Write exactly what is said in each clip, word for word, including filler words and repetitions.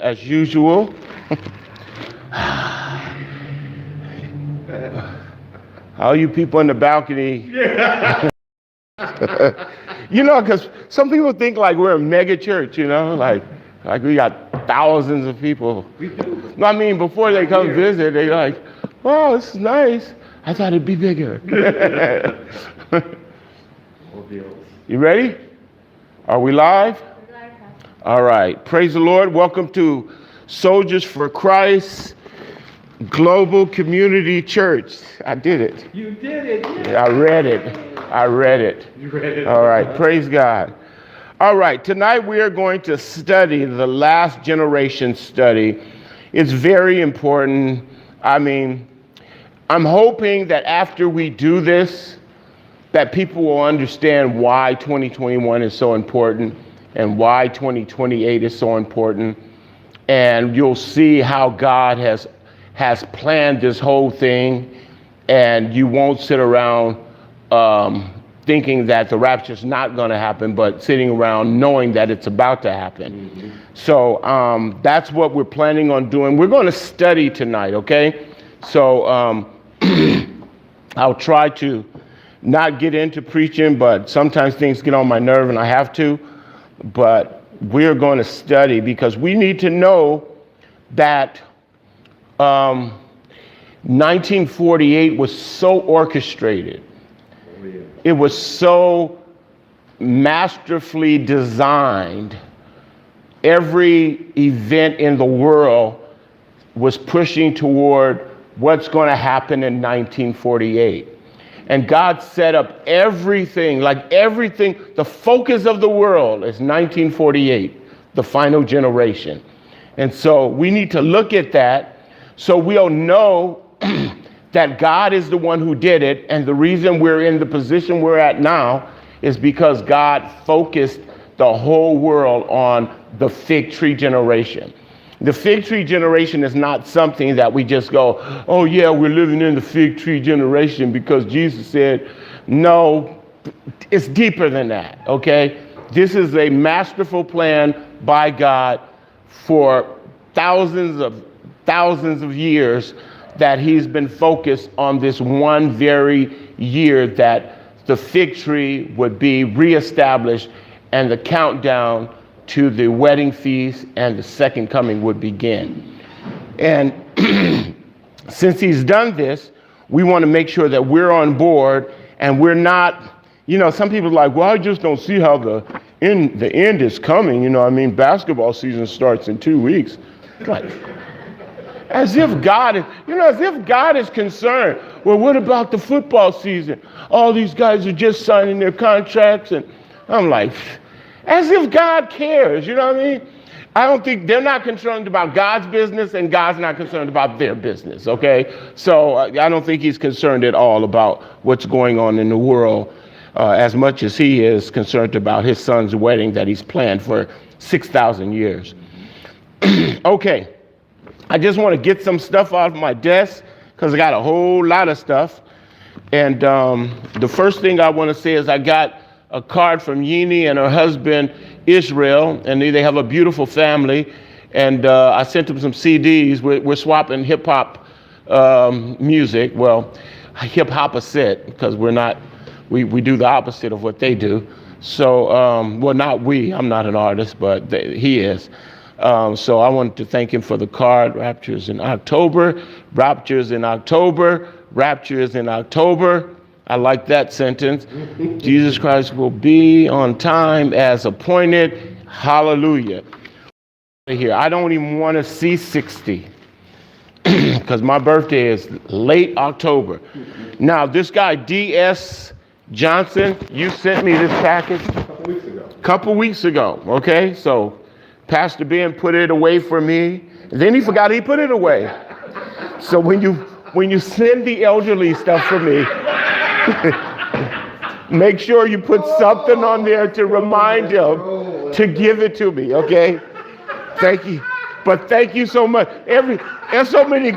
as usual. All you people in the balcony. Yeah. You know, because some people think like we're a mega church, you know, like like we got thousands of people. We do. No, I mean, before they come visit, they like, wow, this is nice. I thought it'd be bigger. You ready? Are we live? All right. Praise the Lord. Welcome to Soldiers for Christ Global Community Church. I did it. You did it. Yeah. I read it. I read it. You read it. All right. Praise God. All right. Tonight we are going to study the last generation study. It's very important. I mean, I'm hoping that after we do this, that people will understand why twenty twenty-one is so important and why twenty twenty-eight is so important. And you'll see how God has has planned this whole thing, and you won't sit around um, thinking that the rapture's not going to happen, but sitting around knowing that it's about to happen. Mm-hmm. So um, that's what we're planning on doing. We're going to study tonight, okay? So um, I'll try to not get into preaching, but sometimes things get on my nerve and I have to. But we're going to study because we need to know that um, nineteen forty-eight was so orchestrated. Oh, yeah. It was so masterfully designed. Every event in the world was pushing toward what's going to happen in nineteen forty-eight. And God set up everything, like everything, the focus of the world is nineteen forty-eight, the final generation. And so we need to look at that so we'll know that God is the one who did it. And the reason we're in the position we're at now is because God focused the whole world on the fig tree generation. The fig tree generation is not something that we just go, oh yeah, we're living in the fig tree generation because Jesus said. No, it's deeper than that, okay? This is a masterful plan by God for thousands of thousands of years that he's been focused on this one very year that the fig tree would be reestablished and the countdown to the wedding feast and the second coming would begin. And since he's done this, we want to make sure that we're on board and we're not, you know, some people are like, well, I just don't see how the end, the end is coming. You know, I mean, basketball season starts in two weeks. Like, as if God is, you know, as if God is concerned. Well, what about the football season? All these guys are just signing their contracts. And I'm like, as if God cares, you know what I mean? I don't think they're not concerned about God's business and God's not concerned about their business, okay? So uh, I don't think he's concerned at all about what's going on in the world uh, as much as he is concerned about his son's wedding that he's planned for six thousand years. Okay, I just want to get some stuff off my desk because I got a whole lot of stuff. And um, the first thing I want to say is I got a card from Yini and her husband, Israel, and they, they have a beautiful family. And uh, I sent them some C Ds. We're, we're swapping hip-hop um, music. Well, hip-hop a set, because we're not, we, we do the opposite of what they do. So, um, well, not we. I'm not an artist, but they, he is. Um, so I wanted to thank him for the card. Rapture's in October. Rapture's in October. Rapture is in October. I like that sentence. Jesus Christ will be on time as appointed. Hallelujah. Here, I don't even want to see sixty because my birthday is late October. Now, this guy, D S Johnson, you sent me this package a couple weeks ago. Couple weeks ago, okay? So Pastor Ben put it away for me. Then he forgot he put it away. So when you when you send the elderly stuff for me, make sure you put something on there to remind him to give it to me, okay? Thank you. But thank you so much. Every there's so many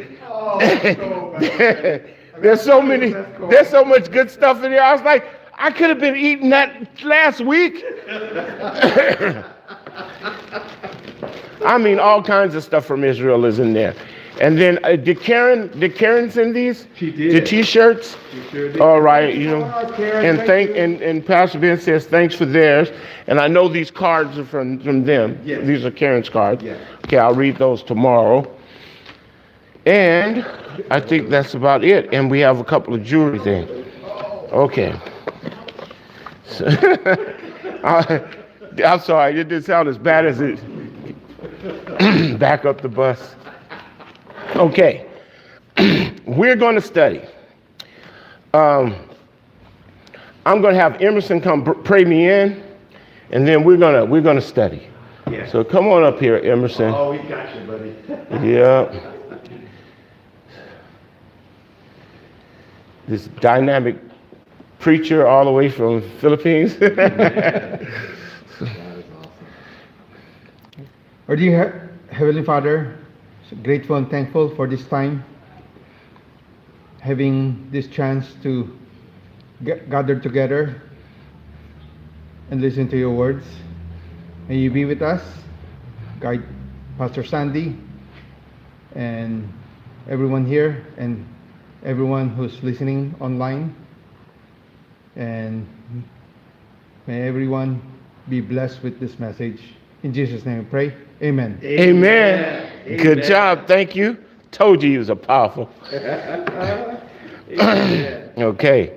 there's so many there's so much good stuff in here. I was like, I could have been eating that last week. I mean, all kinds of stuff from Israel is in there. And then, uh, did Karen, did Karen send these? She did. The T-shirts? She sure did. All right, you know, Oh, Karen, and thank thank you. and, and Pastor Ben says thanks for theirs. And I know these cards are from, from them. Yes. These are Karen's cards. Yes. Okay, I'll read those tomorrow. And I think that's about it. And we have a couple of jewelry things. Okay. So, I, I'm sorry, it didn't sound as bad as it. Back up the bus. Okay. We're going to study. Um, I'm going to have Emerson come pr- pray me in, and then we're going to we're going to study. Yeah. So come on up here, Emerson. Oh, we got you, buddy. Yeah. This dynamic preacher all the way from Philippines. Our dear Heavenly Father, grateful and thankful for this time, having this chance to get gather together and listen to your words. May you be with us, guide Pastor Sandy and everyone here and everyone who's listening online. And may everyone be blessed with this message. In Jesus' name we pray. Amen. Amen. Amen. Good job. Thank you. Told you he was a powerful. Okay.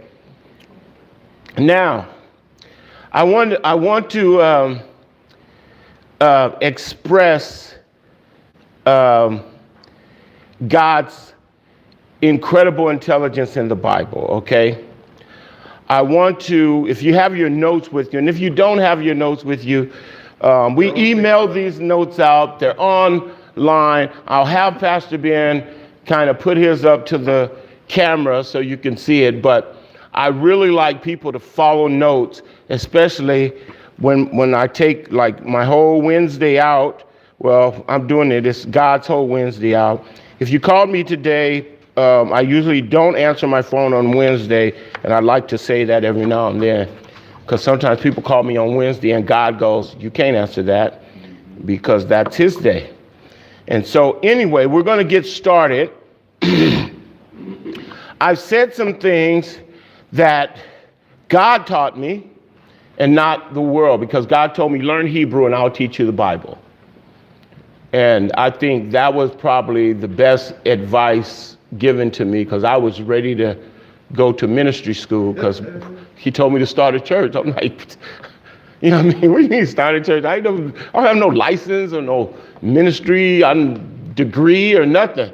Now, I want I want to um, uh, express um, God's incredible intelligence in the Bible. Okay. I want to, if you have your notes with you, and if you don't have your notes with you, um, we email these notes out. They're online. I'll have Pastor Ben kind of put his up to the camera so you can see it. But I really like people to follow notes, especially when when I take like my whole Wednesday out. Well, I'm doing it. It's God's whole Wednesday out. If you called me today, Um, I usually don't answer my phone on Wednesday, and I like to say that every now and then, because sometimes people call me on Wednesday and God goes, you can't answer that because that's his day. And so anyway, we're going to get started. I've said some things that God taught me and not the world, because God told me, learn Hebrew and I'll teach you the Bible. And I think that was probably the best advice given to me, because I was ready to go to ministry school because he told me to start a church. I'm like, you know what I mean? What do you mean start a church? I don't, I don't have no license or no ministry I'm degree or nothing.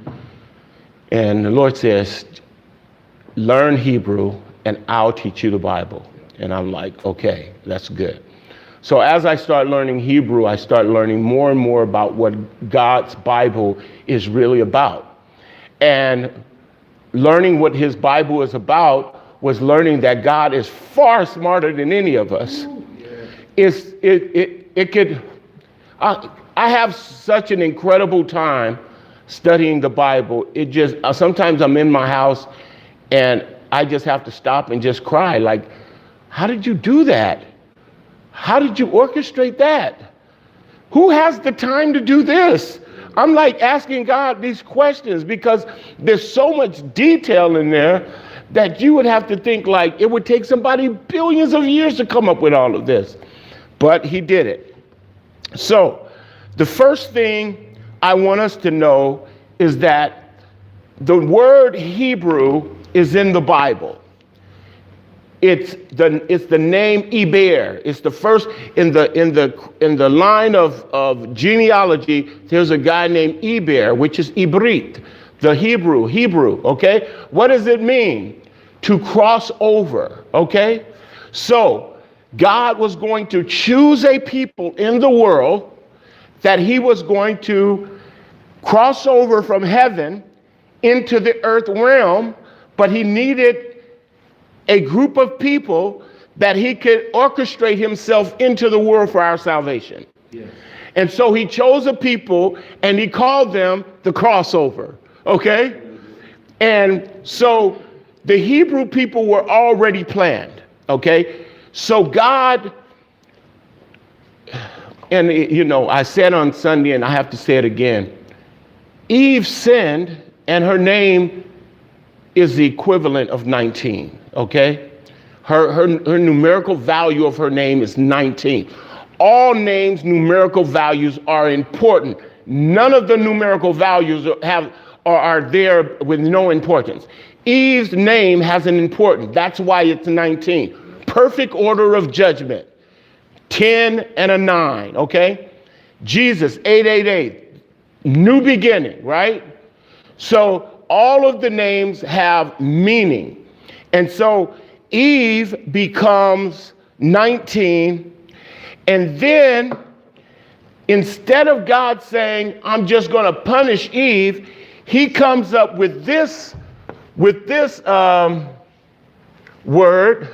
And the Lord says, learn Hebrew and I'll teach you the Bible. And I'm like, okay, that's good. So as I start learning Hebrew, I start learning more and more about what God's Bible is really about. And learning what his Bible is about was learning that God is far smarter than any of us. It's, it, it, it could, I, I have such an incredible time studying the Bible. It just, uh, sometimes I'm in my house and I just have to stop and just cry. Like, how did you do that? How did you orchestrate that? Who has the time to do this? I'm like asking God these questions because there's so much detail in there that you would have to think like it would take somebody billions of years to come up with all of this. But he did it. So the first thing I want us to know is that the word Hebrew is in the Bible. It's the it's the name Eber. It's the first in the in the in the line of, of genealogy. There's a guy named Eber, which is Ibrit, the Hebrew, Hebrew, okay? What does it mean? To cross over, okay? So God was going to choose a people in the world that he was going to cross over from heaven into the earth realm, but he needed a group of people that he could orchestrate himself into the world for our salvation. Yes. And so he chose a people and he called them the crossover, okay? And so the Hebrew people were already planned, okay? So God, and it, you know, I said on Sunday, and I have to say it again, Eve sinned, and her name is the equivalent of nineteen, okay? Her, her, her numerical value of her name is nineteen. All names' numerical values are important. None of the numerical values have or are there with no importance. Eve's name has an importance. That's why it's nineteen. Perfect order of judgment. ten and a nine, okay? Jesus, eight eight eight. New beginning, right? So all of the names have meaning. And so Eve becomes nineteen. And then instead of God saying, I'm just going to punish Eve, he comes up with this, with this um, word.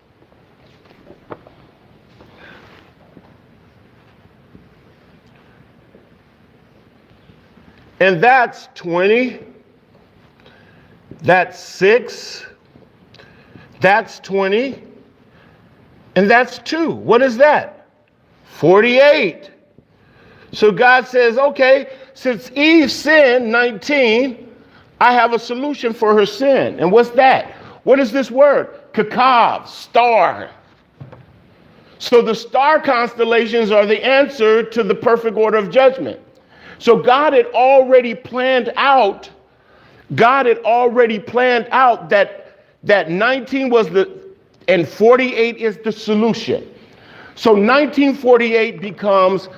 And that's twenty. That's six. That's twenty. And that's two. What is that? forty-eight. So God says, okay, since Eve sinned, nineteen, I have a solution for her sin. And what's that? What is this word? Kakav, star. So the star constellations are the answer to the perfect order of judgment. So God had already planned out, God had already planned out that, that nineteen was the, and forty-eight is the solution. So nineteen forty-eight becomes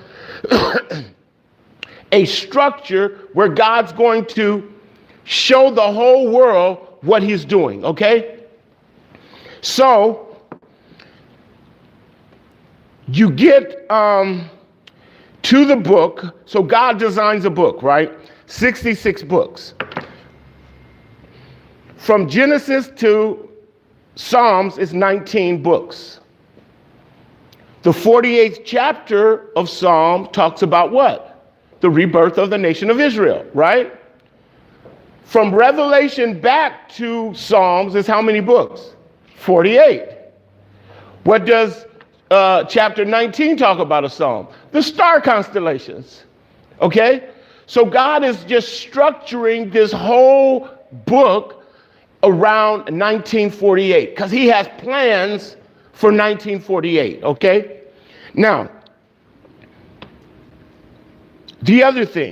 a structure where God's going to show the whole world what he's doing, okay? So you get um, to the book. So God designs a book, right? sixty-six books. From Genesis to Psalms is nineteen books. The forty-eighth chapter of Psalm talks about what? The rebirth of the nation of Israel, right? From Revelation back to Psalms is how many books? forty-eight. What does uh, chapter nineteen talk about a Psalm? The star constellations, okay? So God is just structuring this whole book around nineteen forty-eight because he has plans for nineteen forty-eight, okay? Now, the other thing,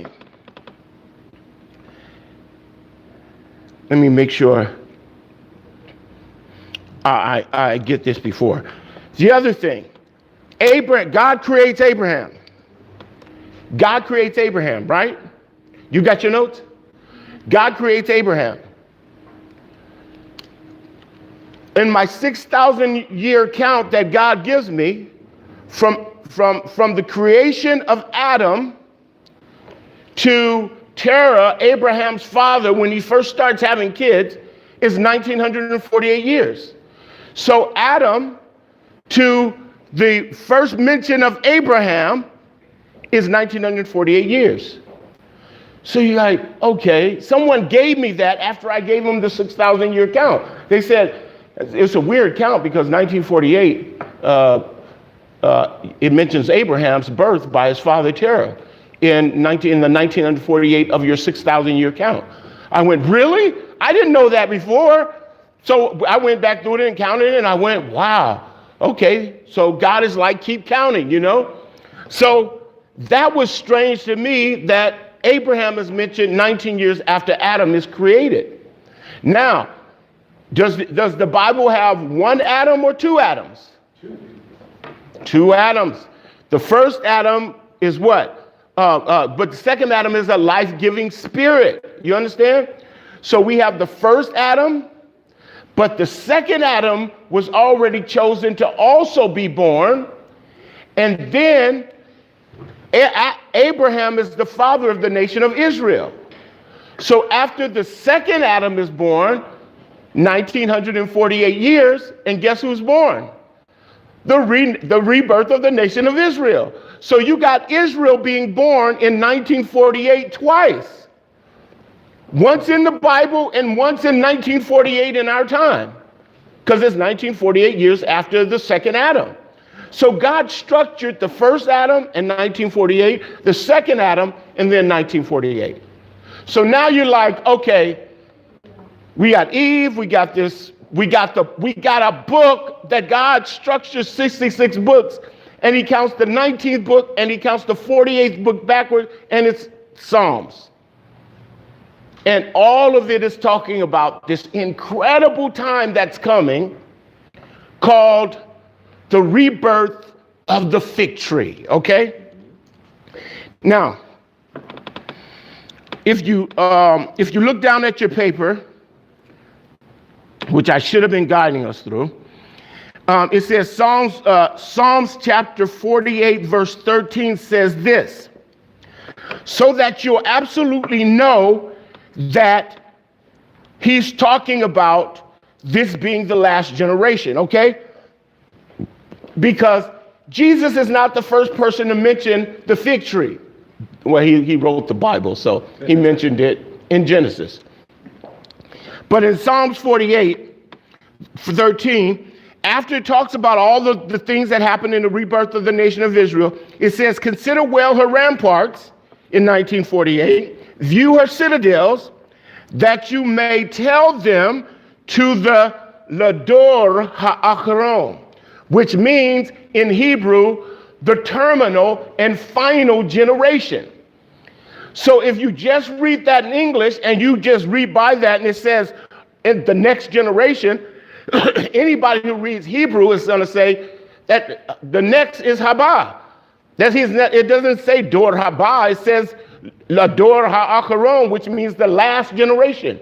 let me make sure I, I, I get this before. The other thing, Abraham, God creates Abraham. God creates Abraham, right? You got your notes? God creates Abraham. In my six thousand year count that God gives me, from, from, from the creation of Adam to Terah, Abraham's father, when he first starts having kids, is nineteen forty-eight years. So Adam to the first mention of Abraham is nineteen forty-eight years. So you're like, okay, someone gave me that after I gave them the six thousand year count. They said, it's a weird count because nineteen forty-eight, uh, uh, it mentions Abraham's birth by his father Terah in, nineteen, in the nineteen forty-eight of your six thousand year count. I went, really? I didn't know that before. So I went back through it and counted it and I went, wow, okay. So God is like, keep counting, you know? So that was strange to me that Abraham is mentioned nineteen years after Adam is created. Now, Does, does the Bible have one Adam or two Adams? Two. Two Adams. The first Adam is what? Uh, uh, but the second Adam is a life-giving spirit. You understand? So we have the first Adam, but the second Adam was already chosen to also be born. And then A- Abraham is the father of the nation of Israel. So after the second Adam is born, nineteen forty-eight years, and guess who's born? The, re- the rebirth of the nation of Israel. So you got Israel being born in nineteen forty-eight twice. Once in the Bible and once in nineteen forty-eight in our time. Because it's nineteen forty-eight years after the second Adam. So God structured the first Adam in nineteen forty-eight, the second Adam, and then nineteen forty-eight. So now you're like, okay, we got Eve, we got this, we got the, we got a book that God structures sixty-six books, and he counts the nineteenth book, and he counts the forty-eighth book backwards, and it's Psalms. And all of it is talking about this incredible time that's coming called the rebirth of the fig tree, okay? Now, if you um, if you look down at your paper, which I should have been guiding us through, um, it says Psalms, uh, Psalms chapter forty-eight, verse thirteen says this, so that you'll absolutely know that he's talking about this being the last generation, okay? Because Jesus is not the first person to mention the fig tree. Well, he, he wrote the Bible, so he mentioned it in Genesis. But in Psalms forty-eight, thirteen, after it talks about all the, the things that happened in the rebirth of the nation of Israel, it says, consider well her ramparts in nineteen forty-eight, view her citadels, that you may tell them to the Lador Ha'acharon, which means in Hebrew, the terminal and final generation. So if you just read that in English and you just read by that and it says in the next generation, anybody who reads Hebrew is going to say that the next is Haba. That he's not, it doesn't say Dor Haba, it says Lador Ha'acharon, which means the last generation.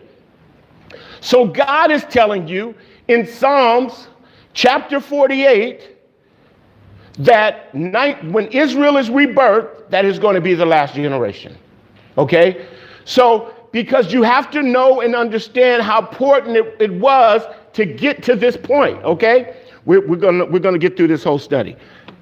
So God is telling you in Psalms chapter forty-eight that night, when Israel is rebirthed, that is going to be the last generation. Okay? So, because you have to know and understand how important it, it was to get to this point, okay? We're, we're going we're gonna get through this whole study.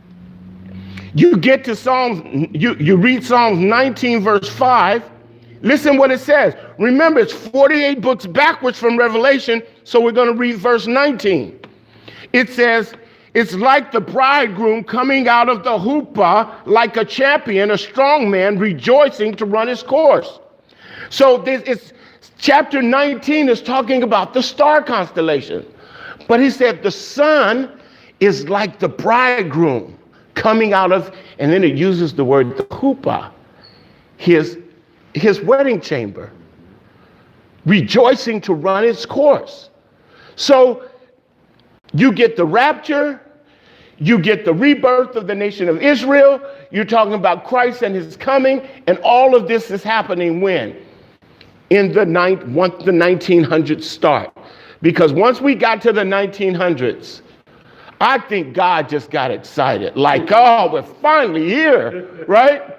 You get to Psalms, you, you read Psalms nineteen, verse five. Listen what it says. Remember, it's forty-eight books backwards from Revelation, so we're going to read verse nineteen. It says, it's like the bridegroom coming out of the huppah, like a champion, a strong man, rejoicing to run his course. So this is chapter nineteen is talking about the star constellation. But he said the sun is like the bridegroom coming out of, and then it uses the word the huppah, his, his wedding chamber, rejoicing to run its course. So you get the rapture, you get the rebirth of the nation of Israel, you're talking about Christ and his coming, and all of this is happening when? In the, ninth, once the nineteen hundreds start. Because once we got to the nineteen hundreds, I think God just got excited. Like, oh, we're finally here, right?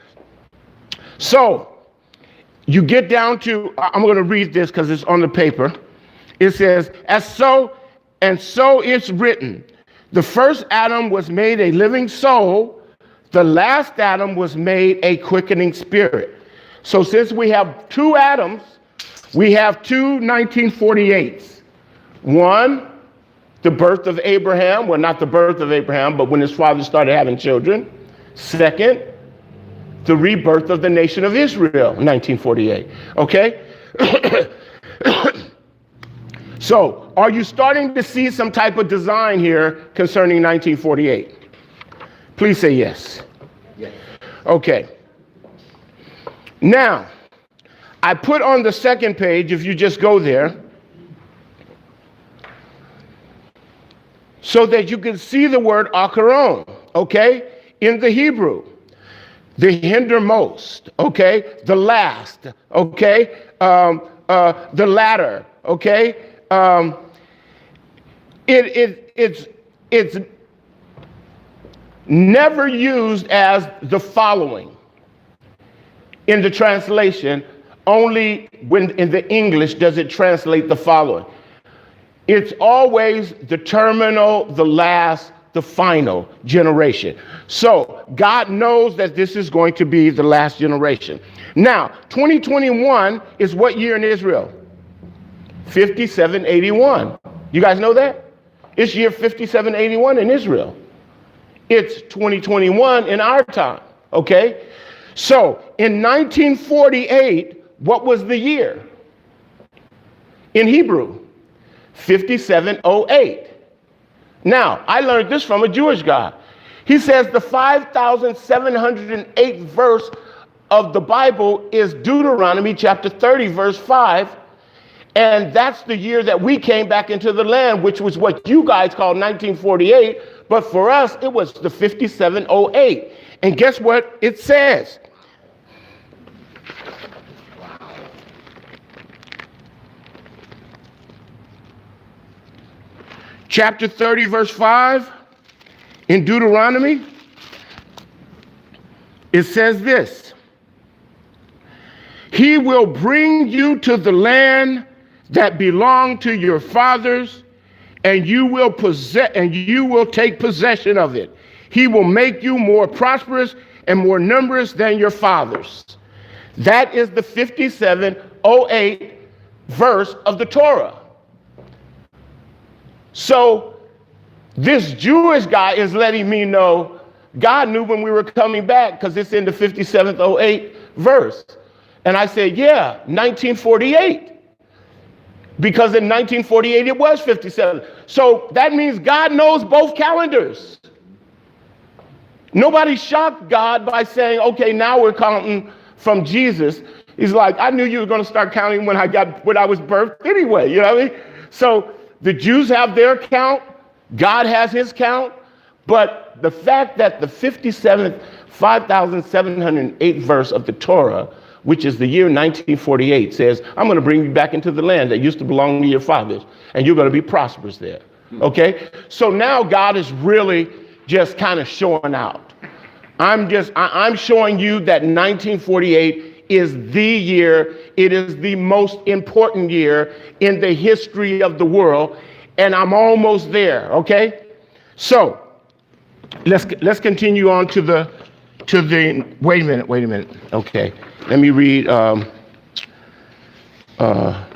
So, you get down to, I'm going to read this because it's on the paper. It says, as so, and so it's written, the first Adam was made a living soul, the last Adam was made a quickening spirit. So since we have two Adams, we have two nineteen forty-eights. One, the birth of Abraham, well, not the birth of Abraham, but when his father started having children. Second, the rebirth of the nation of Israel, nineteen forty-eight. Okay? So, are you starting to see some type of design here concerning nineteen forty-eight? Please say yes. Yes. Okay. Now, I put on the second page, if you just go there, so that you can see the word akaron, okay, in the Hebrew. The hindermost, okay, the last, okay, um, uh, the latter, okay. Um, it, it, it's, it's never used as the following in the translation. Only when in the English does it translate the following. It's always the terminal, the last, the final generation. So God knows that this is going to be the last generation. Now, twenty twenty-one is what year in Israel? fifty-seven eighty-one. You guys know that? It's year fifty-seven eighty-one in Israel. It's twenty twenty-one in our time, okay? So in nineteen forty-eight, what was the year? In Hebrew, fifty-seven oh eight. Now, I learned this from a Jewish guy. He says the five thousand seven hundred eighth verse of the Bible is Deuteronomy chapter thirty, verse five. And that's the year that we came back into the land, which was what you guys call nineteen forty-eight. But for us, it was the fifty-seven oh eight. And guess what it says? Chapter thirty, verse five, in Deuteronomy, it says this: He will bring you to the land that belonged to your fathers, and you will possess, and you will take possession of it. He will make you more prosperous and more numerous than your fathers. That is the fifty-seven oh eight verse of the Torah. So this Jewish guy is letting me know God knew when we were coming back, because it's in the fifty-seven oh eight verse. And I said, yeah, nineteen forty-eight. Because in nineteen forty-eight, it was fifty-seven. So that means God knows both calendars. Nobody shocked God by saying, okay, now we're counting from Jesus. He's like, I knew you were going to start counting when I got when I was birthed anyway. You know what I mean? So the Jews have their count. God has his count. But the fact that the fifty-seventh, five thousand seven hundred eighth verse of the Torah, which is the year nineteen forty-eight, says, I'm going to bring you back into the land that used to belong to your fathers, and you're going to be prosperous there. Okay? So now God is really just kind of showing out. I'm just, I, I'm showing you that nineteen forty-eight is the year, it is the most important year in the history of the world, and I'm almost there, okay? So let's let's continue on to the, to the, wait a minute, wait a minute, okay. Let me read, um, uh,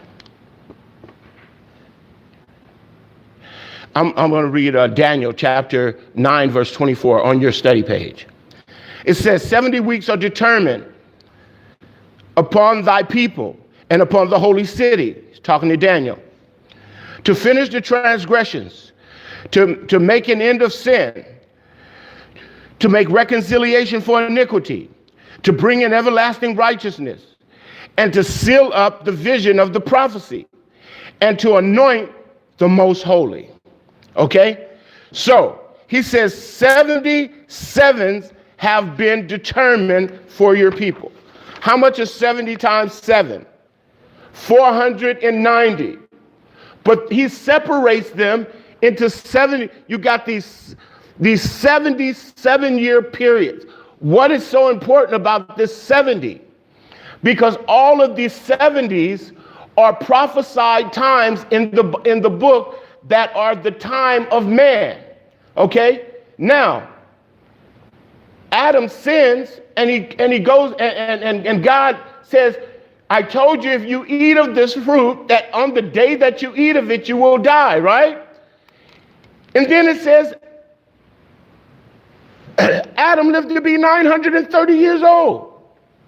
I'm, I'm going to read uh, Daniel chapter nine, verse twenty-four on your study page. It says, seventy weeks are determined upon thy people and upon the holy city, he's talking to Daniel, to finish the transgressions, to, to make an end of sin, to make reconciliation for iniquity, to bring in everlasting righteousness, and to seal up the vision of the prophecy, and to anoint the most holy. Okay? So he says seventy sevens have been determined for your people. How much is seventy times seven? four hundred ninety. But he separates them into seventy. You got these, these seventy-seven year periods. What is so important about this seventy? Because all of these seventies are prophesied times in the, in the book that are the time of man. Okay? Now, Adam sins, and he and he goes, and, and, and God says, I told you if you eat of this fruit, that on the day that you eat of it, you will die, right? And then it says, Adam lived to be nine hundred thirty years old.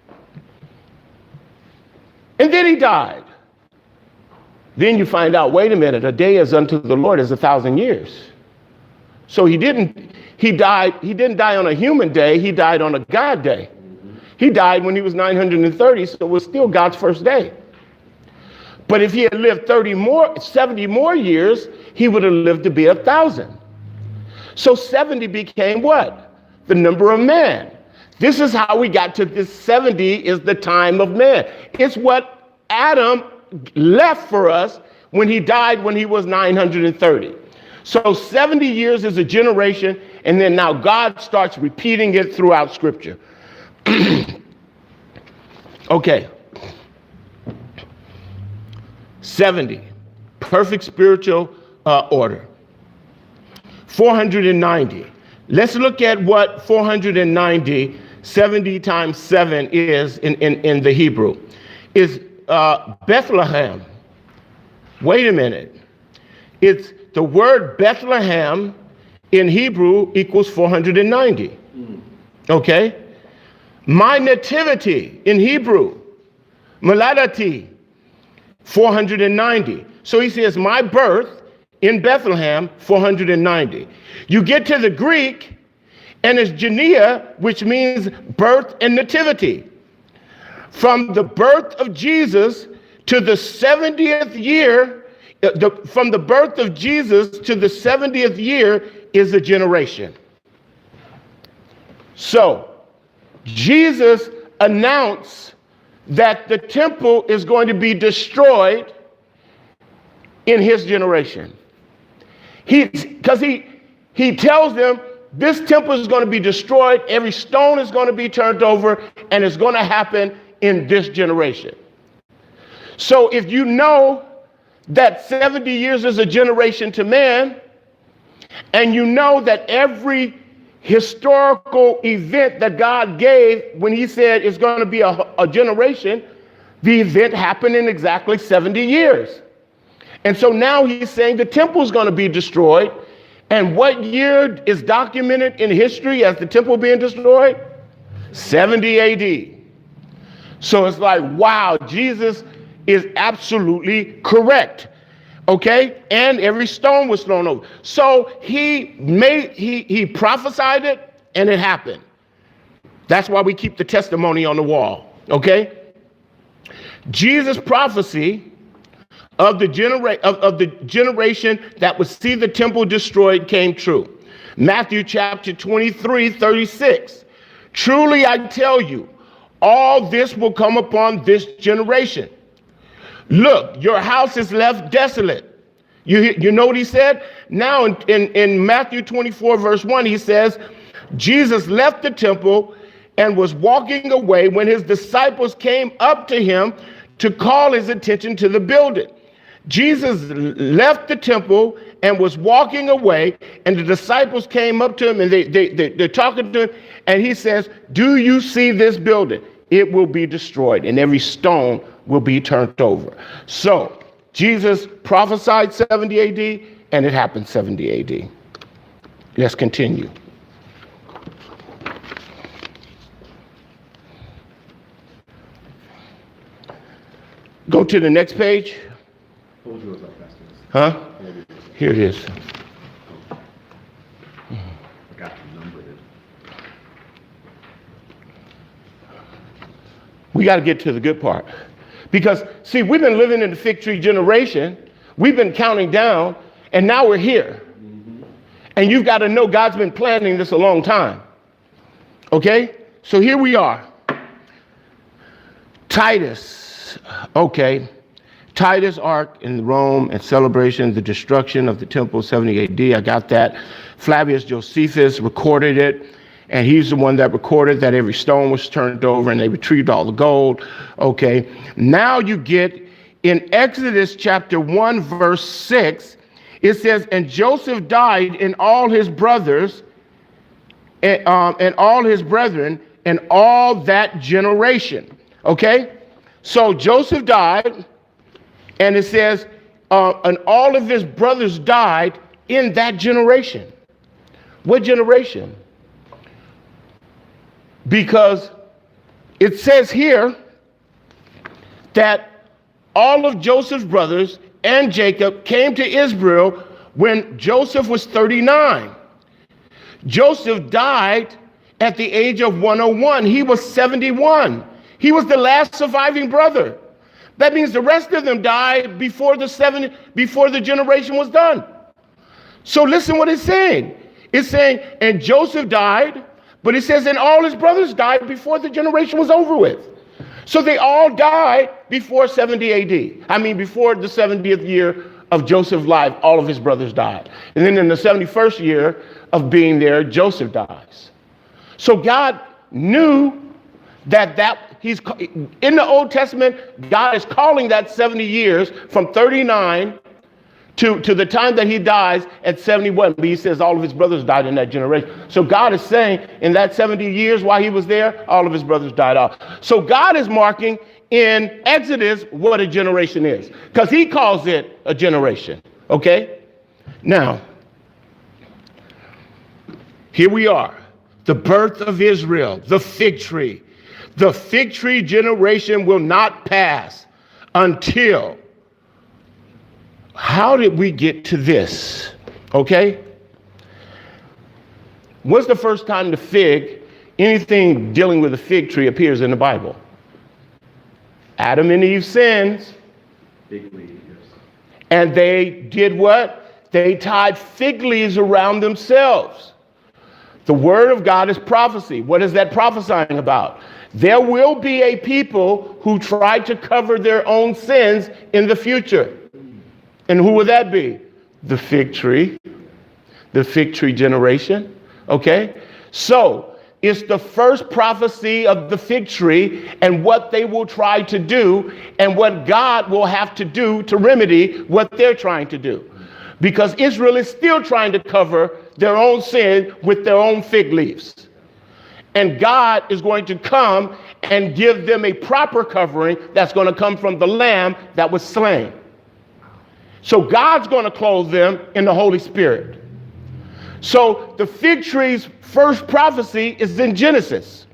And then he died. Then you find out, wait a minute, a day is unto the Lord as a thousand years. So he didn't, he died, he didn't die on a human day, he died on a God day. He died when he was nine hundred thirty, so it was still God's first day. But if he had lived thirty more, seventy more years, he would have lived to be a thousand. So seventy became what? The number of man. This is how we got to this seventy is the time of man. It's what Adam left for us when he died when he was nine hundred thirty. So seventy years is a generation, and then now God starts repeating it throughout Scripture. Okay. seventy, perfect spiritual uh, order. four hundred ninety. Let's look at what four hundred ninety, seventy times seven is in, in, in the Hebrew. Is uh, Bethlehem. Wait a minute. It's the word Bethlehem in Hebrew equals four hundred ninety. Okay? My nativity in Hebrew, Maladati, four hundred ninety. So he says, my birth in Bethlehem, four hundred ninety. You get to the Greek, and it's Genia, which means birth and nativity. From the birth of Jesus to the seventieth year, the, from the birth of Jesus to the seventieth year is a generation. So, Jesus announced that the temple is going to be destroyed in his generation. He, because he, he tells them this temple is going to be destroyed, every stone is going to be turned over, and it's going to happen in this generation. So if you know that seventy years is a generation to man, and you know that every historical event that God gave when he said it's going to be a, a generation, the event happened in exactly seventy years. And so now he's saying the temple is going to be destroyed. And what year is documented in history as the temple being destroyed? seventy A D. So it's like, wow, Jesus is absolutely correct. Okay? And every stone was thrown over. So he made, he, he prophesied it and it happened. That's why we keep the testimony on the wall. Okay? Jesus' prophecy of the, genera- of, of the generation that would see the temple destroyed came true. Matthew chapter twenty-three, thirty-six. Truly I tell you, all this will come upon this generation. Look, your house is left desolate. You, you know what he said? Now in, in, in Matthew twenty-four, verse one, he says, Jesus left the temple and was walking away when his disciples came up to him to call his attention to the building. Jesus left the temple and was walking away, and the disciples came up to him and they, they, they, they're talking to him, and he says, do you see this building? It will be destroyed, and every stone will be turned over. So Jesus prophesied seventy A D, and it happened seventy A D. Let's continue. Go to the next page. Huh? Here it is. We got to get to the good part. Because, see, we've been living in the fig tree generation. We've been counting down, and now we're here. Mm-hmm. And you've got to know God's been planning this a long time. Okay? So here we are. Titus. Okay. Titus ark in Rome and celebration, the destruction of the temple, seventy A D. I got that. Flavius Josephus recorded it. And he's the one that recorded that every stone was turned over and they retrieved all the gold. Okay. Now you get in Exodus chapter one, verse six, it says, and Joseph died and all his brothers and, um, and all his brethren and all that generation. Okay. So Joseph died, and it says, uh, and all of his brothers died in that generation. What generation? Because it says here that all of Joseph's brothers and Jacob came to Israel when Joseph was thirty-nine. Joseph died at the age of one oh one. He was seventy-one. He was the last surviving brother. That means the rest of them died before the seven, before the generation was done. So listen what it's saying. It's saying, and Joseph died, but it says, and all his brothers died before the generation was over with. So they all died before seventy A D. I mean, before the seventieth year of Joseph's life, all of his brothers died. And then in the seventy-first year of being there, Joseph dies. So God knew that that he's in the Old Testament, God is calling that seventy years from thirty-nine to, to the time that he dies at seventy-one. But he says all of his brothers died in that generation. So God is saying in that seventy years while he was there, all of his brothers died off. So God is marking in Exodus what a generation is, because he calls it a generation. Okay? Now, Here we are, the birth of Israel, the fig tree. The fig tree generation will not pass until. How did we get to this? Okay? When's the first time the fig, anything dealing with a fig tree appears in the Bible? Adam and Eve sins. Fig leaves. And they did what? They tied fig leaves around themselves. The word of God is prophecy. What is that prophesying about? There will be a people who try to cover their own sins in the future. And who will that be? The fig tree. The fig tree generation. Okay? So, it's the first prophecy of the fig tree and what they will try to do and what God will have to do to remedy what they're trying to do. Because Israel is still trying to cover their own sin with their own fig leaves. And God is going to come and give them a proper covering that's going to come from the lamb that was slain. So God's going to clothe them in the Holy Spirit. So the fig tree's first prophecy is in Genesis.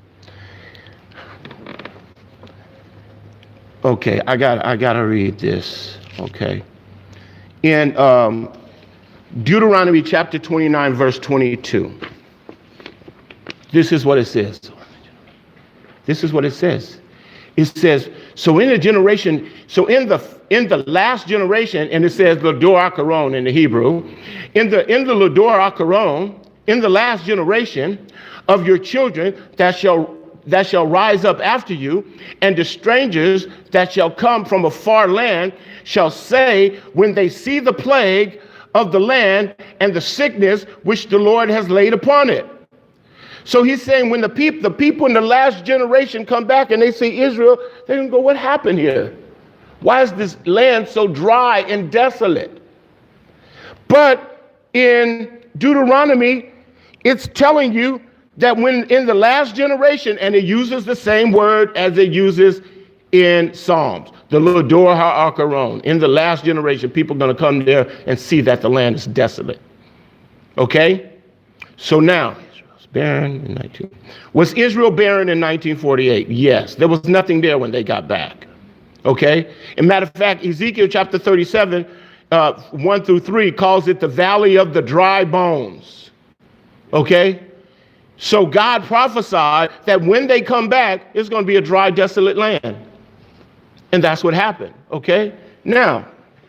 Okay, I got I got to read this. Okay. In um, Deuteronomy chapter twenty-nine, verse twenty-two. This is what it says. This is what it says. It says, so in the generation, so in the in the last generation, and it says Lador Akaron in the Hebrew, in the in the Lador Akaron, in the last generation of your children that shall that shall rise up after you, and the strangers that shall come from a far land shall say, when they see the plague of the land and the sickness which the Lord has laid upon it. So he's saying when the people, the people in the last generation come back and they see Israel, they're going to go, what happened here? Why is this land so dry and desolate? But in Deuteronomy, it's telling you that when in the last generation, and it uses the same word as it uses in Psalms, the Lador HaAkaron, in the last generation, people are going to come there and see that the land is desolate. Okay? So now, barren in nineteen was Israel barren in nineteen forty-eight? Yes, there was nothing there when they got back. Okay, and matter of fact, Ezekiel chapter thirty-seven, uh, one through three calls it the valley of the dry bones. Okay, so God prophesied that when they come back, it's going to be a dry, desolate land, and that's what happened. Okay, now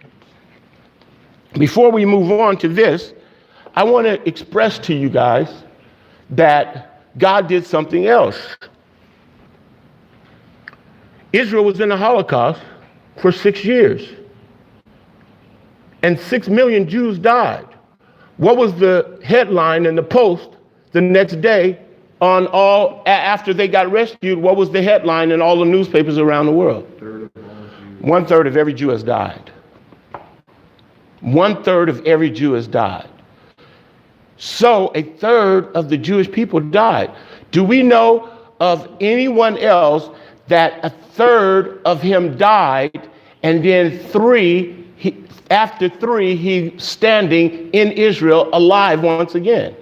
before we move on to this, I want to express to you guys that God did something else. Israel was in the Holocaust for six years. And six million Jews died. What was the headline in the Post the next day on all, after they got rescued, what was the headline in all the newspapers around the world? One third of every Jew has died. One third of every Jew has died. So a third of the Jewish people died. Do we know of anyone else that a third of him died and then three, he, after three, he standing in Israel alive once again?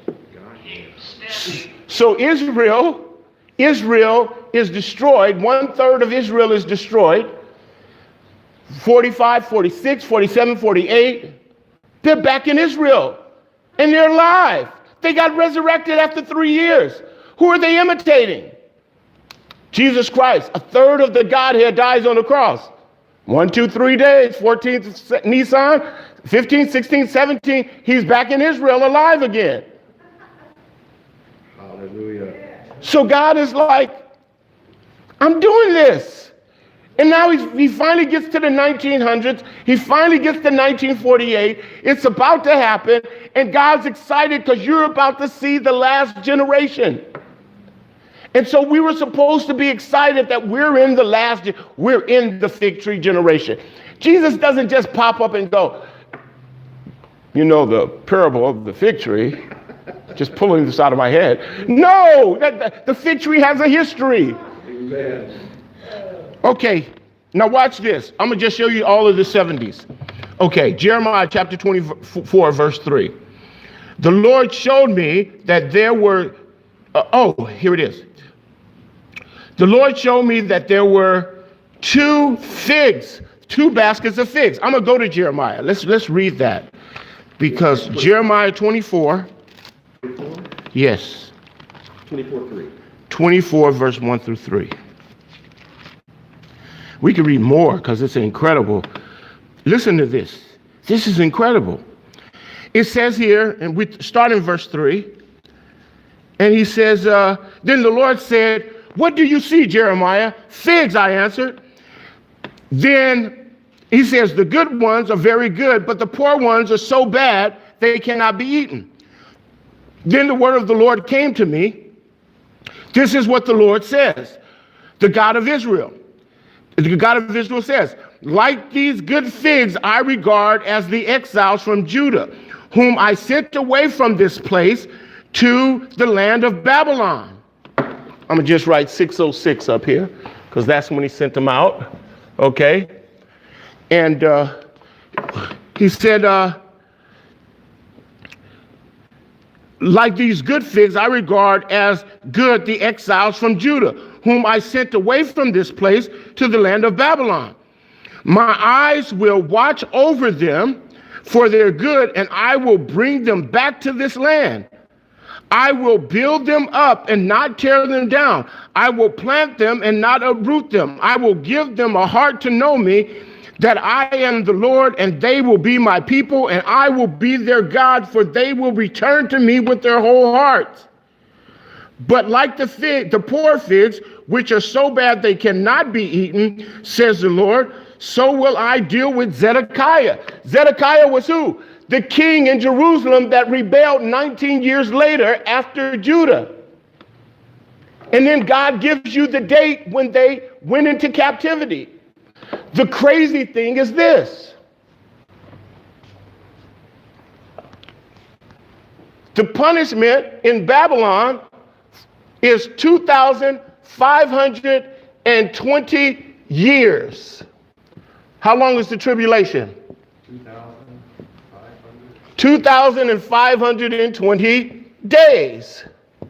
So Israel, Israel is destroyed. One third of Israel is destroyed. forty-five, forty-six, forty-seven, forty-eight. They're back in Israel. And they're alive. They got resurrected after three years. Who are they imitating? Jesus Christ. A third of the Godhead dies on the cross. One, two, three days. fourteenth Nisan, fifteen, sixteen, seventeen. He's back in Israel alive again. Hallelujah. So God is like, I'm doing this. And now he's, he finally gets to the nineteen hundreds. He finally gets to nineteen forty-eight. It's about to happen. And God's excited because you're about to see the last generation. And so we were supposed to be excited that we're in the last, we're in the fig tree generation. Jesus doesn't just pop up and go, you know, the parable of the fig tree, just pulling this out of my head. No, that, that, the fig tree has a history. Amen. Okay, now watch this. I'm going to just show you all of the seventies. Okay, Jeremiah chapter twenty-four, verse three. The Lord showed me that there were, uh, oh, here it is. The Lord showed me that there were two figs, two baskets of figs. I'm going to go to Jeremiah. Let's, let's read that. Because Jeremiah twenty-four, yes. twenty-four three. twenty-four, verse one through three. We can read more because it's incredible. Listen to this. This is incredible. It says here, and we start in verse three, and he says, uh, then the Lord said, what do you see, Jeremiah? Figs, I answered. Then he says, the good ones are very good, but the poor ones are so bad they cannot be eaten. Then the word of the Lord came to me. This is what the Lord says, the God of Israel. The God of Israel says, like these good figs I regard as the exiles from Judah, whom I sent away from this place to the land of Babylon. I'm going to just write six oh six up here because that's when he sent them out. Okay. And uh, he said, uh, like these good figs, I regard as good the exiles from Judah, whom I sent away from this place to the land of Babylon. My eyes will watch over them for their good, and I will bring them back to this land. I will build them up and not tear them down. I will plant them and not uproot them. I will give them a heart to know me, that I am the Lord, and they will be my people, and I will be their God, for they will return to me with their whole heart. But like the fig, the poor figs, which are so bad they cannot be eaten, says the Lord, so will I deal with Zedekiah. Zedekiah was who? The king in Jerusalem that rebelled nineteen years later after Judah. And then God gives you the date when they went into captivity. The crazy thing is this. The punishment in Babylon is two thousand five hundred twenty years. How long is the tribulation? two thousand five hundred twenty days.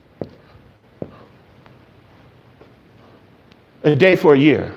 A day for a year.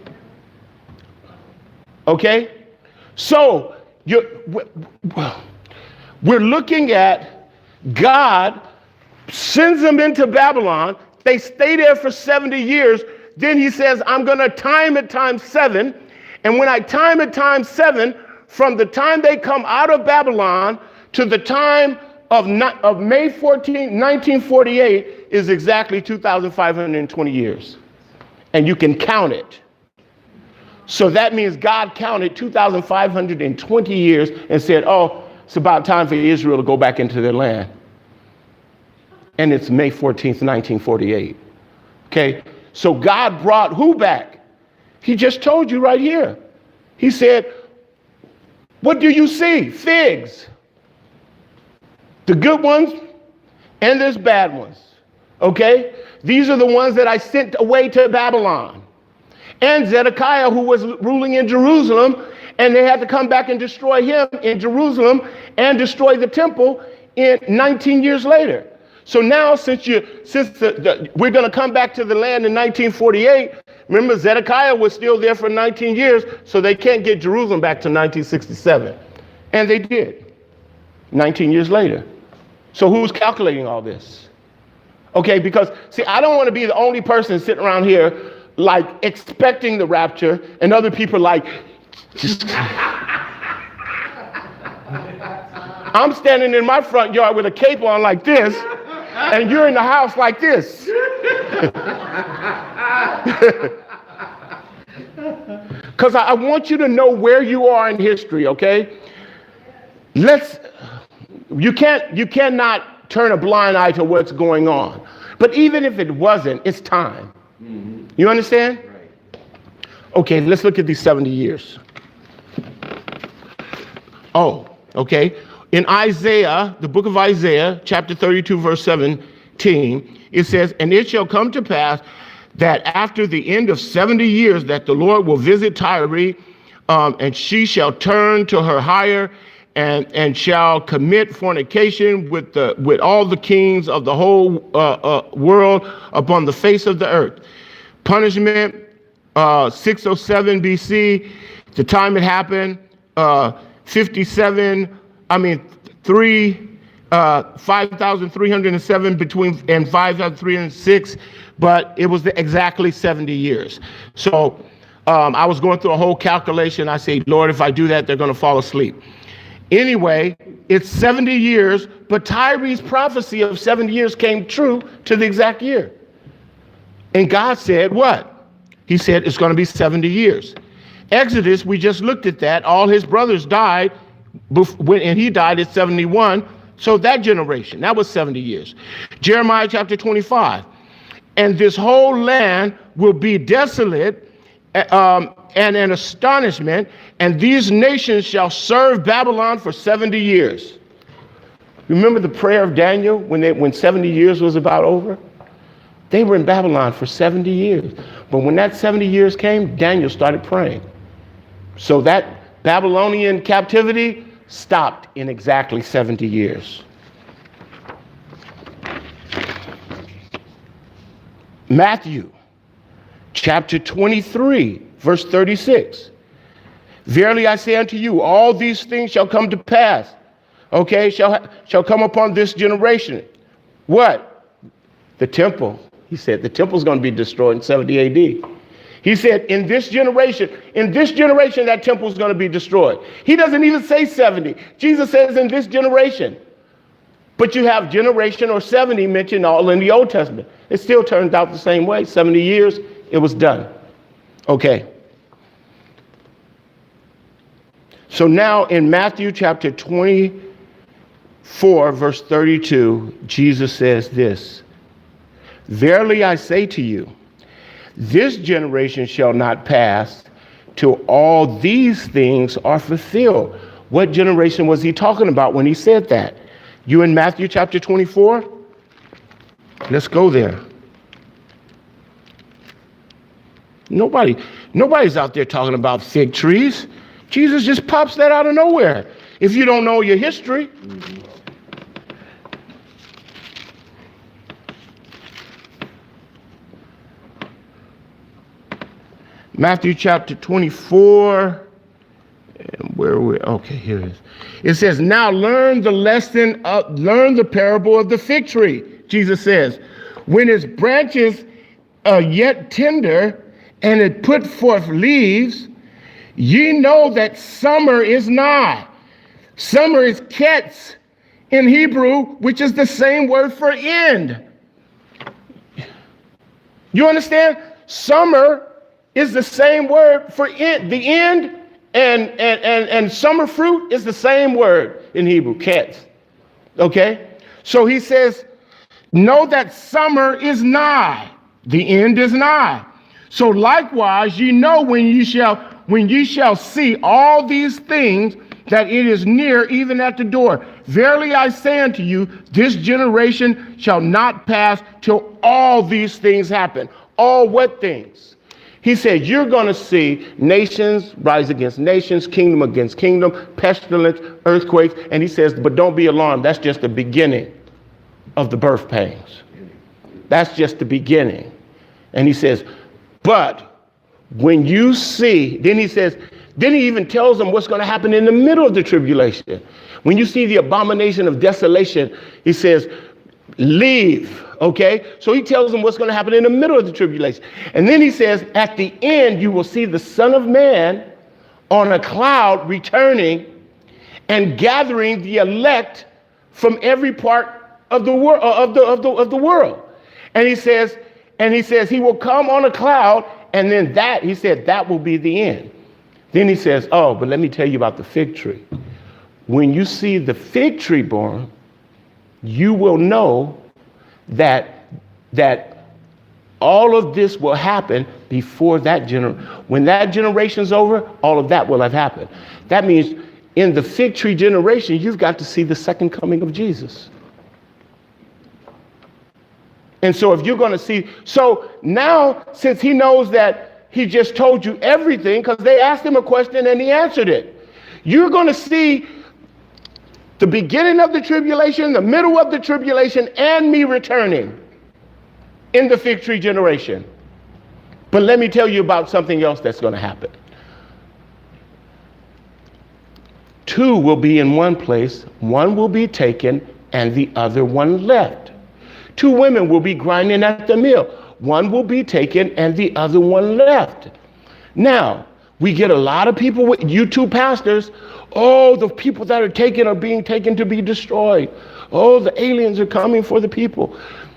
Okay? So, you're, we're looking at God sends them into Babylon. They stay there for seventy years. Then he says, I'm going to time it times seven. And when I time it times seven, from the time they come out of Babylon to the time of, of May fourteenth, nineteen forty-eight is exactly two thousand five hundred twenty years. And you can count it. So that means God counted two thousand five hundred twenty years and said, oh, it's about time for Israel to go back into their land. And it's May fourteenth, nineteen forty-eight. Okay, so God brought who back? He just told you right here. He said, what do you see? Figs. The good ones and there's bad ones. Okay, these are the ones that I sent away to Babylon. And Zedekiah, who was ruling in Jerusalem, and they had to come back and destroy him in Jerusalem and destroy the temple in nineteen years later. So now, since you, since the, the, we're going to come back to the land in nineteen forty-eight, remember Zedekiah was still there for nineteen years, so they can't get Jerusalem back to nineteen sixty-seven. And they did, nineteen years later. So who's calculating all this? Okay, because, see, I don't want to be the only person sitting around here, like, expecting the rapture, and other people like, just... I'm standing in my front yard with a cape on like this, and you're in the house like this. Because I, I want you to know where you are in history, okay? Let's, you can't, you cannot turn a blind eye to what's going on. But even if it wasn't, it's time. Mm-hmm. You understand? Right. Okay, let's look at these seventy years. Oh, okay. In Isaiah, the book of Isaiah, chapter thirty-two, verse seventeen, it says, and it shall come to pass that after the end of seventy years that the Lord will visit Tyre, um, and she shall turn to her hire and and shall commit fornication with the with all the kings of the whole uh, uh, world upon the face of the earth. Punishment, uh, six oh seven B C, the time it happened, uh, fifty-seven, I mean, three, uh, five thousand three hundred seven between, and five thousand three hundred six, but it was the, exactly seventy years. So um, I was going through a whole calculation. I say, Lord, if I do that, they're going to fall asleep. Anyway, it's seventy years, but Tyree's prophecy of seventy years came true to the exact year. And God said what? He said it's going to be seventy years. Exodus, we just looked at that. All his brothers died, and he died at seventy-one. So that generation, that was seventy years. Jeremiah chapter twenty-five. And this whole land will be desolate um, and an astonishment, and these nations shall serve Babylon for seventy years. Remember the prayer of Daniel when, they, when seventy years was about over? They were in Babylon for seventy years. But when that seventy years came, Daniel started praying. So that Babylonian captivity stopped in exactly seventy years. Matthew chapter twenty-three, verse thirty-six. Verily I say unto you, all these things shall come to pass, okay, shall, ha- shall come upon this generation. What? The temple. He said the temple's going to be destroyed in seventy A D. He said in this generation, in this generation, that temple's going to be destroyed. He doesn't even say seventy. Jesus says in this generation. But you have generation or seventy mentioned all in the Old Testament. It still turns out the same way. seventy years, it was done. Okay. So now in Matthew chapter twenty-four, verse thirty-two, Jesus says this. Verily I say to you, this generation shall not pass till all these things are fulfilled. What generation was he talking about when he said that? You in Matthew chapter twenty-four? Let's go there. Nobody, nobody's out there talking about fig trees. Jesus just pops that out of nowhere. If you don't know your history. Matthew chapter twenty-four, and where are we? Okay, here it is. It says, now learn the lesson of, learn the parable of the fig tree. Jesus says, when its branches are yet tender and it put forth leaves, ye know that summer is nigh. Summer is ketz in Hebrew, which is the same word for end. You understand? Summer is the same word for end. The end and, and, and, and summer fruit is the same word in Hebrew, ketz. Okay? So he says, know that summer is nigh. The end is nigh. So likewise, ye know when ye shall, when ye shall see all these things, that it is near, even at the door. Verily I say unto you, this generation shall not pass till all these things happen. All what things? He said, you're going to see nations rise against nations, kingdom against kingdom, pestilence, earthquakes. And he says, but don't be alarmed. That's just the beginning of the birth pains. That's just the beginning. And he says, but when you see, then he says, then he even tells them what's going to happen in the middle of the tribulation. When you see the abomination of desolation, he says, leave. Okay, so he tells them what's going to happen in the middle of the tribulation. And then he says, at the end, you will see the Son of Man on a cloud returning and gathering the elect from every part of the world, of the, of the, of the world. And he says, and he says, he will come on a cloud. And then that, he said, that will be the end. Then he says, oh, but let me tell you about the fig tree. When you see the fig tree born, you will know that that all of this will happen before that generation. When that generation's over, all of that will have happened. That means in the fig tree generation, you've got to see the second coming of Jesus. And so if you're going to see, so now since he knows that he just told you everything, because they asked him a question and he answered it, you're going to see the beginning of the tribulation, the middle of the tribulation, and me returning in the fig tree generation. But let me tell you about something else that's going to happen. Two will be in one place, one will be taken, and the other one left. Two women will be grinding at the mill. One will be taken, and the other one left. Now, we get a lot of people, with you two pastors, oh, the people that are taken are being taken to be destroyed. Oh, the aliens are coming for the people.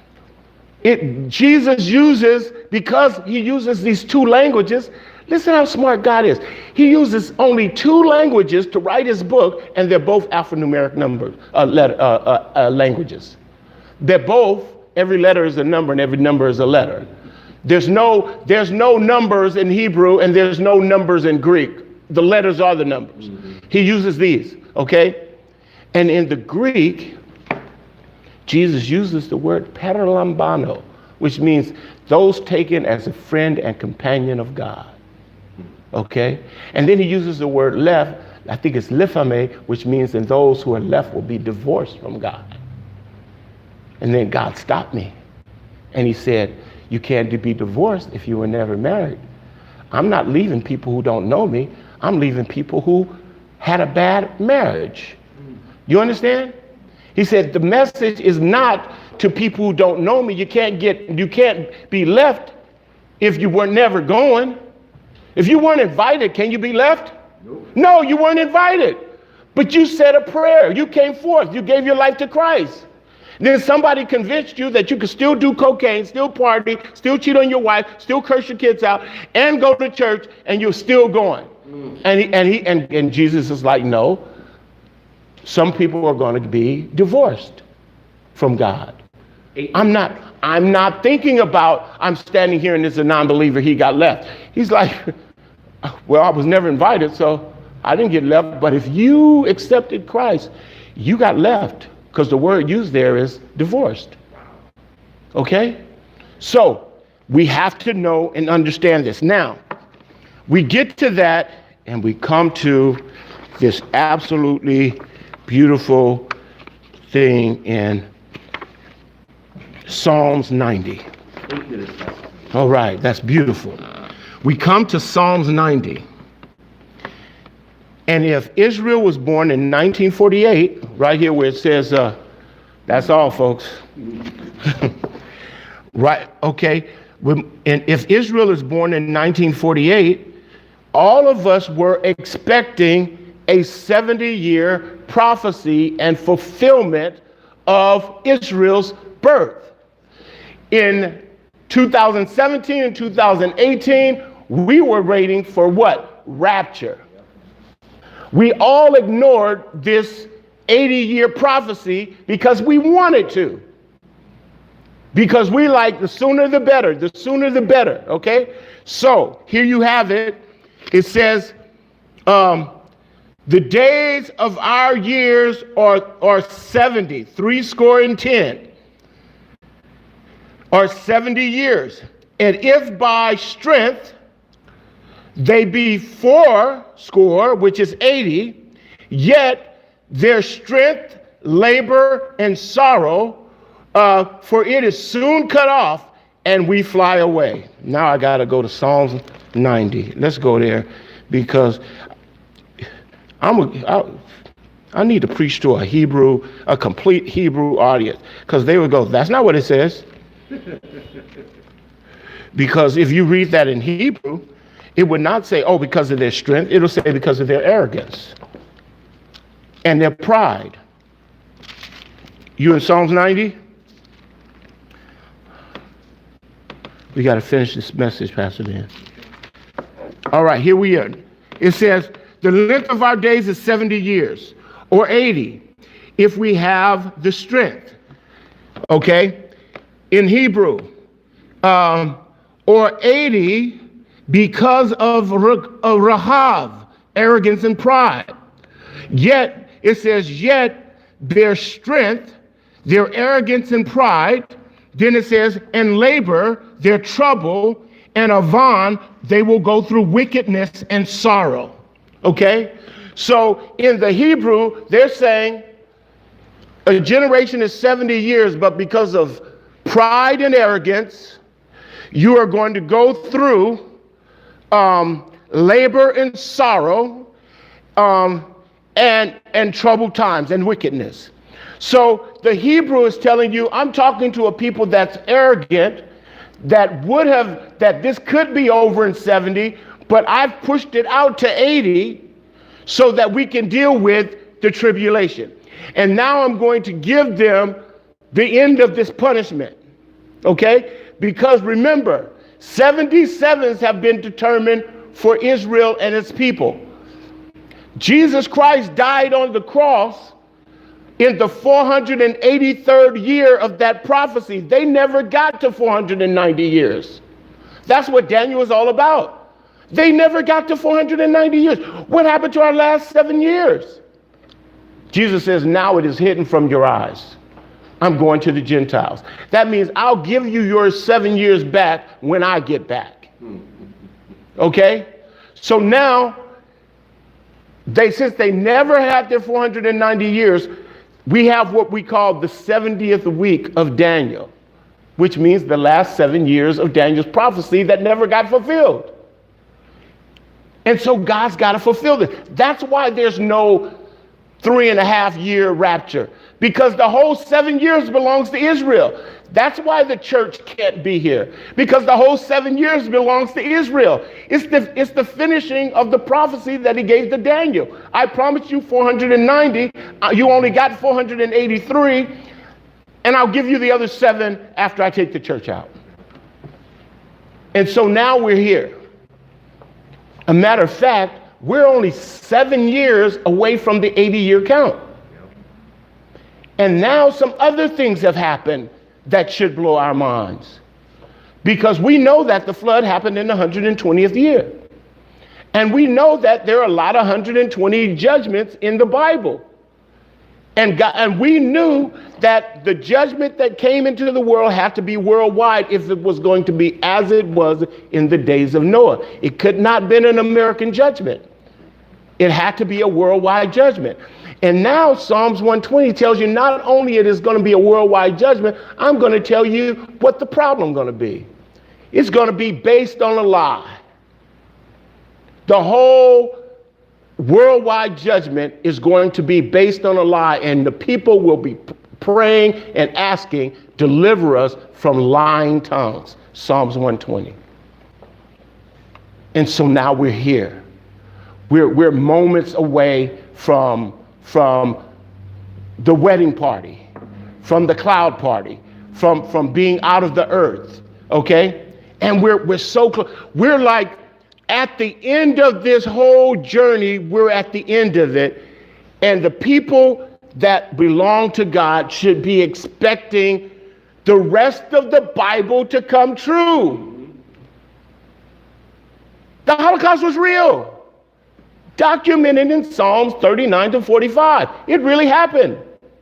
It, Jesus uses, because he uses these two languages, listen how smart God is. He uses only two languages to write his book, and they're both alphanumeric numbers, uh, letter, uh, uh, uh, languages. They're both, every letter is a number and every number is a letter. There's no, there's no numbers in Hebrew and there's no numbers in Greek. The letters are the numbers. Mm-hmm. He uses these, okay? And in the Greek, Jesus uses the word paralambano, which means those taken as a friend and companion of God, okay? And then he uses the word left, I think it's lifame, which means that those who are left will be divorced from God. And then God stopped me. And he said, you can't be divorced if you were never married. I'm not leaving people who don't know me. I'm leaving people who had a bad marriage. You understand? He said, the message is not to people who don't know me. You can't get, you can't be left if you were never going. If you weren't invited, can you be left? Nope. No, you weren't invited. But you said a prayer. You came forth. You gave your life to Christ. Then somebody convinced you that you could still do cocaine, still party, still cheat on your wife, still curse your kids out, and go to church, and you're still going. Mm. And he, and he and, and Jesus is like, no, some people are going to be divorced from God. I'm not, I'm not thinking about, I'm standing here and there's a non-believer, he got left. He's like, well, I was never invited, so I didn't get left. But if you accepted Christ, you got left. Because the word used there is divorced. Okay? So we have to know and understand this. Now, we get to that and we come to this absolutely beautiful thing in Psalms ninety. All right, that's beautiful. We come to Psalms ninety. And if Israel was born in nineteen forty-eight, right here where it says, uh, that's all, folks. Right, okay. And if Israel is born in nineteen forty-eight, all of us were expecting a seventy-year prophecy and fulfillment of Israel's birth. In two thousand seventeen and two thousand eighteen, we were waiting for what? Rapture. We all ignored this eighty-year prophecy because we wanted to. Because we like the sooner the better, the sooner the better, okay? So here you have it. It says, um, the days of our years are, are seventy, three score and ten, are seventy years. And if by strength they be four score, which is eighty, yet their strength, labor, and sorrow, uh, for it is soon cut off, and we fly away. Now I got to go to Psalms ninety. Let's go there, because I'm a, I, I need to preach to a Hebrew, a complete Hebrew audience, because they would go, that's not what it says. Because if you read that in Hebrew, it would not say, oh, because of their strength. It'll say because of their arrogance and their pride. You in Psalms ninety? We got to finish this message, Pastor Dan. All right, here we are. It says, the length of our days is seventy years, or eighty, if we have the strength. Okay? In Hebrew, um, or eighty, because of Rahav, arrogance and pride. Yet, it says, yet their strength, their arrogance and pride, then it says, and labor, their trouble, and Avan, they will go through wickedness and sorrow. Okay? So in the Hebrew, they're saying A generation is seventy years, but because of pride and arrogance, you are going to go through um, labor and sorrow, um, and, and troubled times and wickedness. So the Hebrew is telling you, I'm talking to a people that's arrogant, that would have, that this could be over in seventy, but I've pushed it out to eighty so that we can deal with the tribulation. And now I'm going to give them the end of this punishment. Okay? Because remember, seventy-sevens have been determined for Israel and its people. Jesus Christ died on the cross in the four hundred eighty-third year of that prophecy. They never got to four hundred ninety years. That's what Daniel is all about. They never got to four hundred ninety years. What happened to our last seven years? Jesus says, now it is hidden from your eyes. I'm going to the Gentiles. That means I'll give you your seven years back when I get back. Okay? So now, they since they never had their four hundred ninety years, we have what we call the seventieth week of Daniel, which means the last seven years of Daniel's prophecy that never got fulfilled. And so God's got to fulfill this. That's why there's no three and a half year rapture, because the whole seven years belongs to Israel. That's why the church can't be here, because the whole seven years belongs to Israel. It's the, it's the finishing of the prophecy that he gave to Daniel. I promised you four hundred ninety. Uh, you only got four hundred eighty-three, and I'll give you the other seven after I take the church out. And so now we're here. A matter of fact, we're only seven years away from the eighty year count. And now some other things have happened that should blow our minds. Because we know that the flood happened in the one hundred twentieth year. And we know that there are a lot of one hundred twenty judgments in the Bible. And, God, and we knew that the judgment that came into the world had to be worldwide if it was going to be as it was in the days of Noah. It could not have been an American judgment. It had to be a worldwide judgment. And now Psalms one twenty tells you not only it is going to be a worldwide judgment, I'm going to tell you what the problem is going to be. It's going to be based on a lie. The whole worldwide judgment is going to be based on a lie, and the people will be praying and asking, deliver us from lying tongues. Psalms one twenty. And so now we're here. We're, we're moments away from, from the wedding party, from the cloud party, from, from being out of the earth, okay? And we're, we're so close. We're like at the end of this whole journey, we're at the end of it. And the people that belong to God should be expecting the rest of the Bible to come true. The Holocaust was real. Documented in Psalms thirty-nine to forty-five. It really happened.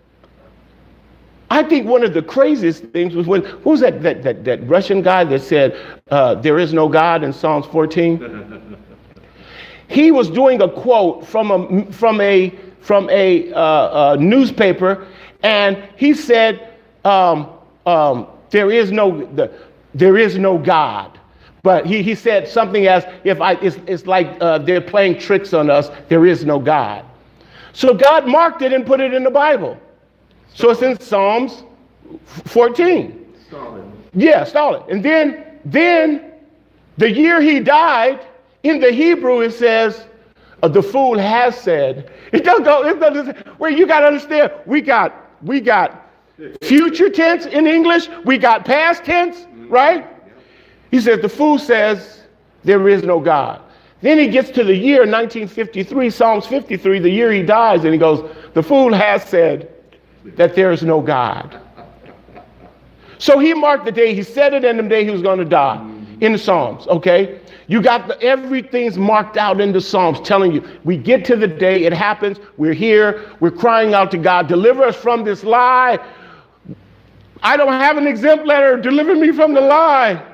I think one of the craziest things was when, who was that, that, that, that Russian guy that said, uh, there is no God in Psalms fourteen? He was doing a quote from a, from a, from a, uh, a newspaper, and he said, um, um, there is no, the, there is no God. But he, he said something as if I, it's, it's like uh, they're playing tricks on us. There is no God. So God marked it and put it in the Bible. So it's in Psalms fourteen. Stalin. Yeah, Stalin. And then, then the year he died, in the Hebrew it says, uh, the fool has said. It doesn't go, it doesn't, well, you got to understand, we got, we got future tense in English, we got past tense, right? He says, the fool says, there is no God. Then he gets to the year nineteen fifty-three, Psalms fifty-three, the year he dies, and he goes, the fool has said that there is no God. So he marked the day, he said it in the day he was going to die in the Psalms, okay? You got the, everything's marked out in the Psalms telling you, we get to the day, it happens, we're here, we're crying out to God, deliver us from this lie. I don't have an exempt letter, deliver me from the lie.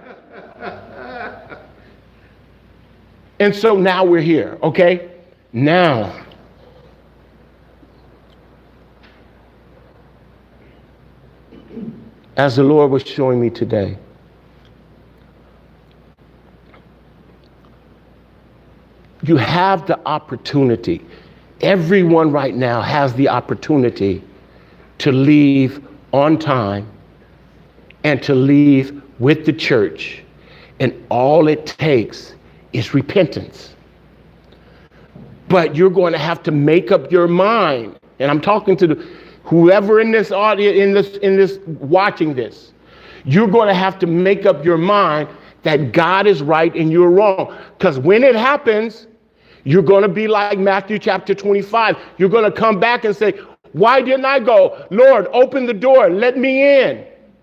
And so now we're here, okay? Now, as the Lord was showing me today. You have the opportunity. Everyone right now has the opportunity to leave on time and to leave with the church. And all it takes is repentance. But you're going to have to make up your mind. And I'm talking to the, whoever in this audience, in this, in this, watching this, you're going to have to make up your mind that God is right and you're wrong. Because when it happens, you're going to be like Matthew chapter twenty-five. You're going to come back and say, why didn't I go? Lord, open the door. Let me in.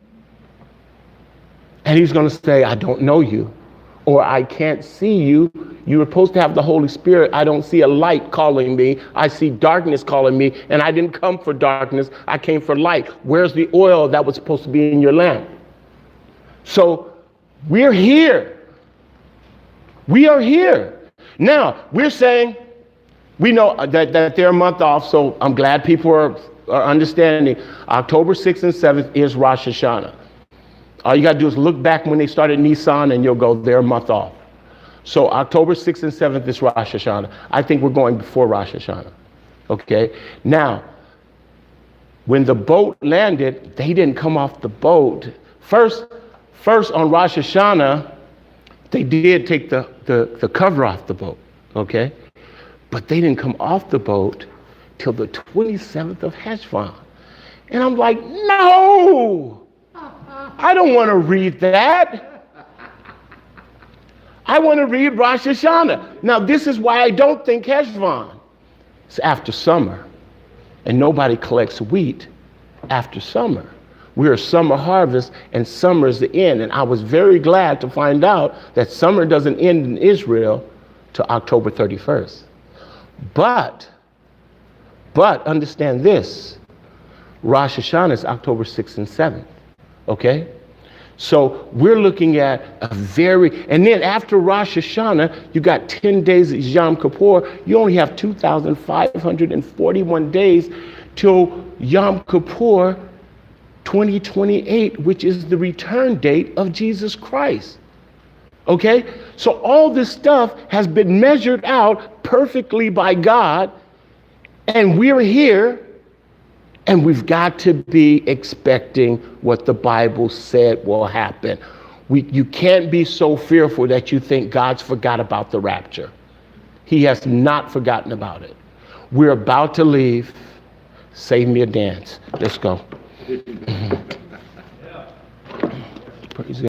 And he's going to say, I don't know you, or I can't see you. You were supposed to have the Holy Spirit. I don't see a light calling me. I see darkness calling me, and I didn't come for darkness. I came for light. Where's the oil that was supposed to be in your lamp? So we're here. We are here. Now, we're saying, we know that, that they're a month off, so I'm glad people are, are understanding. October sixth and seventh is Rosh Hashanah. All you got to do is look back when they started Nisan and you'll go, they're a month off. So October sixth and seventh is Rosh Hashanah. I think we're going before Rosh Hashanah. Okay? Now, when the boat landed, they didn't come off the boat. First, first on Rosh Hashanah, they did take the, the, the cover off the boat, okay? But they didn't come off the boat till the twenty-seventh of Heshvan. And I'm like, no, I don't want to read that. I want to read Rosh Hashanah. Now, this is why I don't think Heshvan. It's after summer, and nobody collects wheat after summer. We're a summer harvest, and summer is the end. And I was very glad to find out that summer doesn't end in Israel till October thirty-first. But, but understand this, Rosh Hashanah is October sixth and seventh, okay? So we're looking at a very, and then after Rosh Hashanah, you got ten days of Yom Kippur. You only have two thousand five hundred forty-one days till Yom Kippur twenty twenty-eight, which is the return date of Jesus Christ. Okay? So all this stuff has been measured out perfectly by God, and we're here, and we've got to be expecting what the Bible said will happen. We, you can't be so fearful that you think God's forgot about the rapture. He has not forgotten about it. We're about to leave. Save me a dance. Let's go. Praise God.